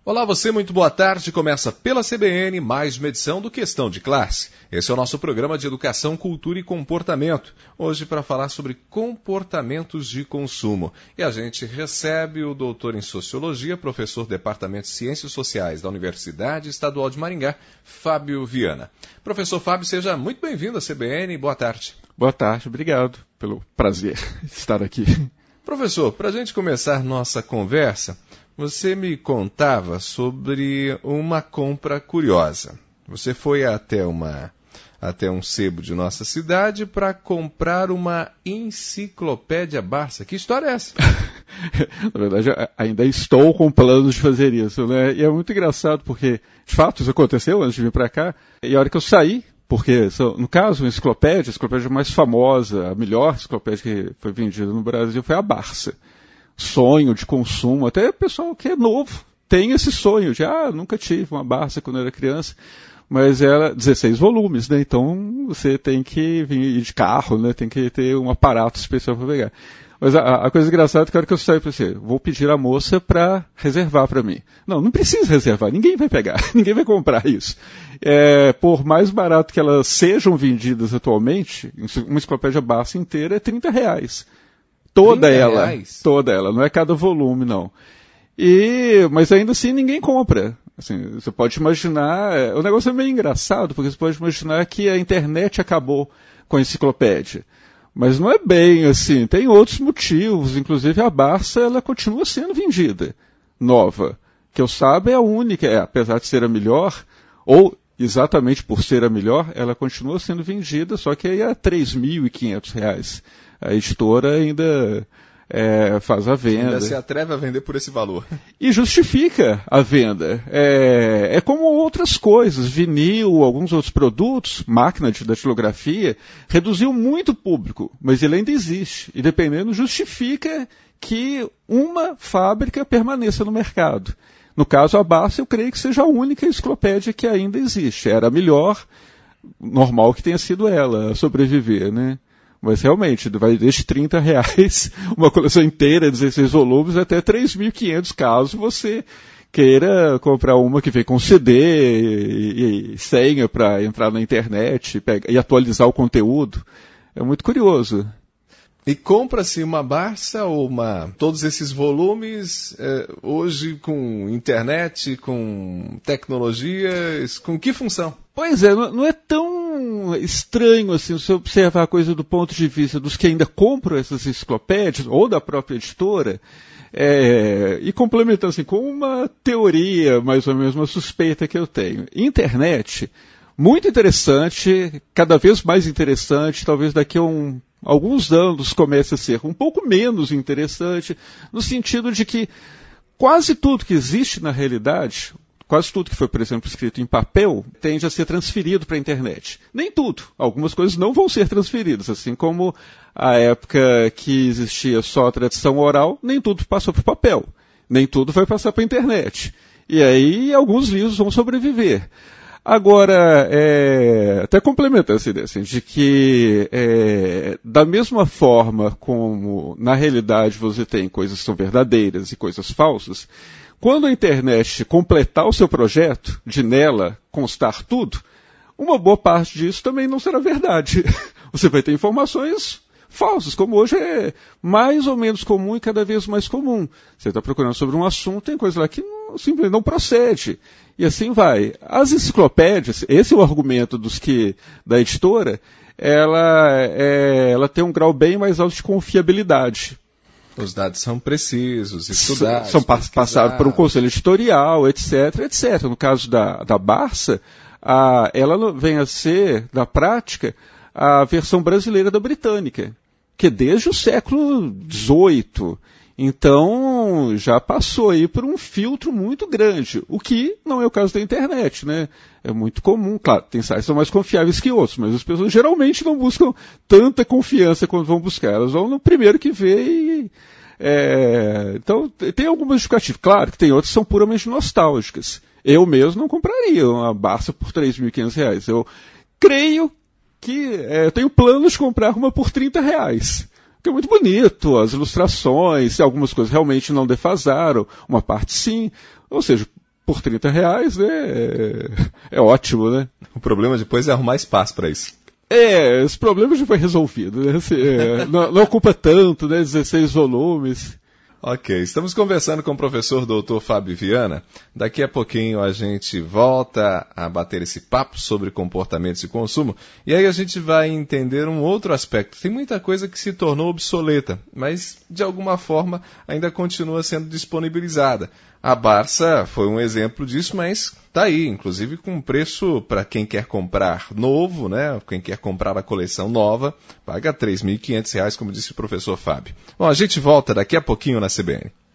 Olá, você, muito boa tarde. Começa pela CBN mais uma edição do Questão de Classe. Esse é o nosso programa de educação, cultura e comportamento. Hoje para falar sobre comportamentos de consumo. E a gente recebe o doutor em Sociologia, professor do Departamento de Ciências Sociais da Universidade Estadual de Maringá, Fábio Viana. Professor Fábio, seja muito bem-vindo à CBN. Boa tarde. Boa tarde, obrigado pelo prazer de estar aqui. Professor, para a gente começar nossa conversa, você me contava sobre uma compra curiosa. Você foi até um sebo de nossa cidade para comprar uma enciclopédia Barça. Que história é essa? Na verdade, ainda estou com planos de fazer isso, né? E é muito engraçado porque, de fato, isso aconteceu antes de vir para cá. E a hora que eu saí, porque, no caso, a enciclopédia mais famosa, a melhor enciclopédia que foi vendida no Brasil foi a Barça. Sonho de consumo, até o pessoal que é novo tem esse sonho de, nunca tive uma Barça quando eu era criança, mas ela, 16 volumes, né, então você tem que vir de carro, né, tem que ter um aparato especial para pegar. Mas a coisa engraçada é que a hora que eu saí para você, vou pedir à moça para reservar para mim. Não precisa reservar, ninguém vai pegar, ninguém vai comprar isso. Por mais barato que elas sejam vendidas atualmente, uma enciclopédia Barça inteira é R$30. Toda ela, não é cada volume, não. Mas ainda assim ninguém compra. Assim, você pode imaginar, o negócio é meio engraçado, porque você pode imaginar que a internet acabou com a enciclopédia. Mas não é bem assim, tem outros motivos, inclusive a Barça, ela continua sendo vendida, nova. Que eu saiba é a única, apesar de ser a melhor, ou exatamente por ser a melhor, ela continua sendo vendida, só que aí é R$3.500. A editora ainda faz a venda. Ainda se atreve a vender por esse valor. E justifica a venda. É como outras coisas, vinil, alguns outros produtos, máquina de datilografia, reduziu muito o público, mas ele ainda existe. E dependendo, justifica que uma fábrica permaneça no mercado. No caso, a Barça, eu creio que seja a única enciclopédia que ainda existe. Era a melhor, normal que tenha sido ela a sobreviver, né? Mas realmente, vai desde R$30, uma coleção inteira, 16 volumes, até R$3.500, caso você queira comprar uma que vem com CD e senha para entrar na internet e atualizar o conteúdo. É muito curioso. E compra-se uma Barça ou todos esses volumes hoje com internet, com tecnologias, com que função? Pois é, não é tão estranho assim você observar a coisa do ponto de vista dos que ainda compram essas enciclopédias ou da própria editora, e complementando assim, com uma teoria, mais ou menos uma suspeita que eu tenho. Internet, muito interessante, cada vez mais interessante, talvez daqui a alguns anos comece a ser um pouco menos interessante, no sentido de que quase tudo que existe na realidade, quase tudo que foi, por exemplo, escrito em papel, tende a ser transferido para a internet. Nem tudo. Algumas coisas não vão ser transferidas, assim como a época que existia só a tradição oral, nem tudo passou para o papel. Nem tudo vai passar para a internet. E aí alguns livros vão sobreviver. Agora, até complementando essa ideia, assim, de que da mesma forma como na realidade você tem coisas que são verdadeiras e coisas falsas, quando a internet completar o seu projeto, de nela constar tudo, uma boa parte disso também não será verdade. Você vai ter informações falsas, como hoje é mais ou menos comum e cada vez mais comum. Você está procurando sobre um assunto, tem coisa lá que simplesmente não procede. E assim vai. As enciclopédias, esse é o argumento da editora, ela tem um grau bem mais alto de confiabilidade. Os dados são precisos, estudados. São passados por um conselho editorial, etc, etc. No caso da Barça, ela vem a ser, na prática, a versão brasileira da britânica, que é desde o século XVIII. Então, já passou aí por um filtro muito grande, o que não é o caso da internet, né? É muito comum, claro, tem sites que são mais confiáveis que outros, mas as pessoas geralmente não buscam tanta confiança quando vão buscar, elas vão no primeiro que vê e... Então, tem algumas justificativas. Claro que tem outras que são puramente nostálgicas. Eu mesmo não compraria uma Barça por R$3.500. Eu creio que eu tenho planos de comprar uma por R$30. Que é muito bonito, as ilustrações, algumas coisas realmente não defasaram, uma parte sim. Ou seja, por R$30, né? É ótimo, né? O problema depois é arrumar espaço para isso. Esse problema já foi resolvido, né? Não ocupa tanto, né? 16 volumes. Ok, estamos conversando com o professor Dr. Fábio Viana. Daqui a pouquinho a gente volta a bater esse papo sobre comportamentos de consumo e aí a gente vai entender um outro aspecto. Tem muita coisa que se tornou obsoleta, mas de alguma forma ainda continua sendo disponibilizada. A Barça foi um exemplo disso, mas está aí, inclusive com preço para quem quer comprar novo, né? Quem quer comprar a coleção nova, paga R$3.500, como disse o professor Fábio. Bom, a gente volta daqui a pouquinho na CBN.